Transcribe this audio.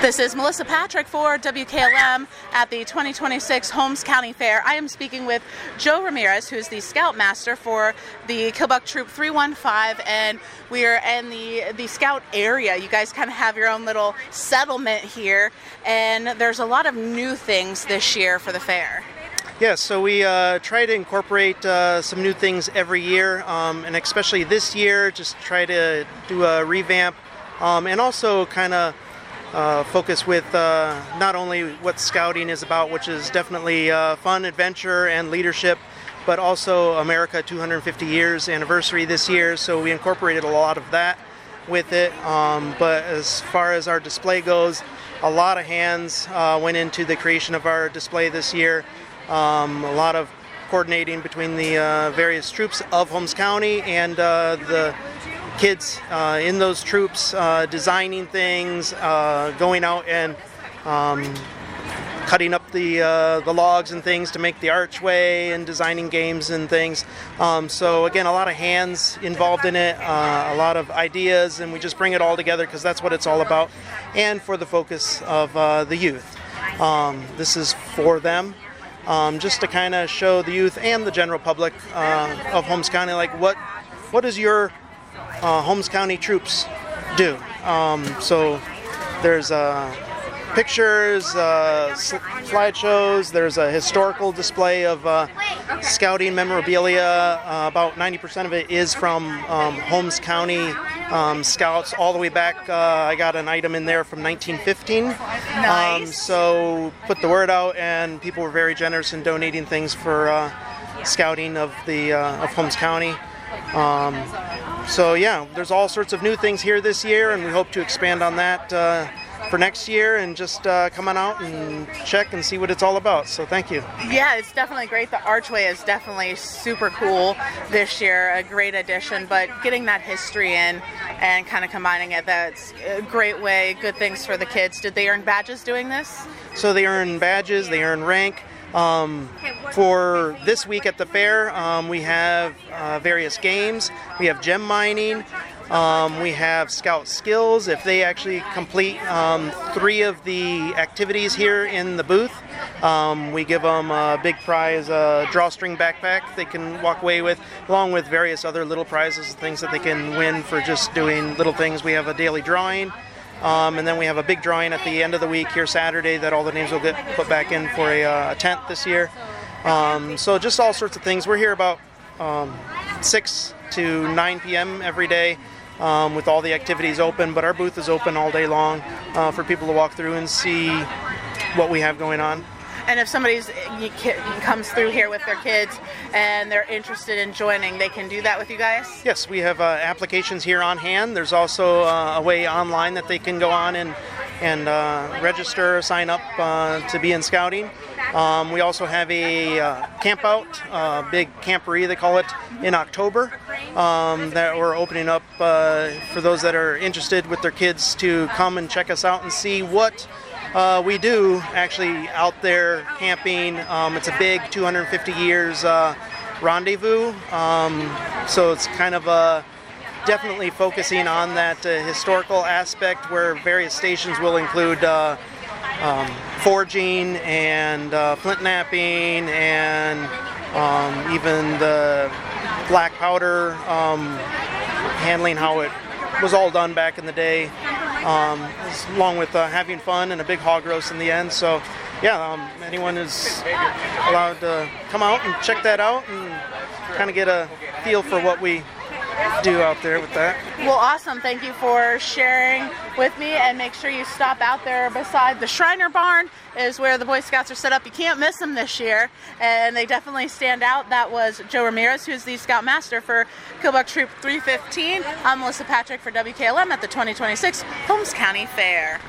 This is Melissa Patrick for WKLM at the 2026 Holmes County Fair. I am speaking with Joe Ramirez, who is the Scoutmaster for the Killbuck Troop 315, and we are in the Scout area. You guys kind of have your own little settlement here, and there's a lot of new things this year for the fair. Yeah, so we try to incorporate some new things every year, and especially this year, just try to do a revamp, and also kind of focus with not only what scouting is about, which is definitely fun, adventure, and leadership, but also America 250 years anniversary this year, so we incorporated a lot of that with it. But as far as our display goes, a lot of hands went into the creation of our display this year. A lot of coordinating between the various troops of Holmes County and the kids in those troops, designing things, going out and cutting up the logs and things to make the archway, and designing games and things. So again, a lot of hands involved in it, a lot of ideas, and we just bring it all together because that's what it's all about, and for the focus of the youth. This is for them. Just to kind of show the youth and the general public of Holmes County, like what does your Holmes County troops do? So there's pictures, slideshows, there's a historical display of scouting memorabilia. About 90% of it is from Holmes County Scouts all the way back. I got an item in there from 1915. Nice. So put the word out, and people were very generous in donating things for scouting of Holmes County. So yeah, there's all sorts of new things here this year, and we hope to expand on that for next year, and just come on out and check and see what it's all about. So thank you. Yeah, it's definitely great. The archway is definitely super cool this year, a great addition, but getting that history in and kind of combining it, that's a great way, good things for the kids. Did they earn badges doing this? So they earn badges, they earn rank. For this week at the fair, we have various games. We have gem mining. We have scout skills. If they actually complete 3 of the activities here in the booth, we give them a big prize, a drawstring backpack they can walk away with, along with various other little prizes, things that they can win for just doing little things. We have a daily drawing. And then we have a big drawing at the end of the week here Saturday that all the names will get put back in for a tent this year. So just all sorts of things. We're here about 6 to 9 p.m. every day with all the activities open, but our booth is open all day long for people to walk through and see what we have going on. And if somebody comes through here with their kids and they're interested in joining, they can do that with you guys? Yes, we have applications here on hand. There's also a way online that they can go on and register, sign up to be in scouting. We also have a camp out, big camporee they call it, in October that we're opening up for those that are interested with their kids to come and check us out and see what we do actually out there camping. It's a big 250 years rendezvous, so it's kind of definitely focusing on that historical aspect, where various stations will include forging and flint knapping, and even the black powder, handling how it was all done back in the day, along with having fun and a big hog roast in the end. So yeah, anyone is allowed to come out and check that out and kind of get a feel for what we do out there with that. Well, awesome. Thank you for sharing with me, and make sure you stop out there beside the Shriner Barn is where the Boy Scouts are set up. You can't miss them this year, and they definitely stand out. That was Joe Ramirez, who's the Scoutmaster for Killbuck Troop 315. I'm Melissa Patrick for WKLM at the 2026 Holmes County Fair.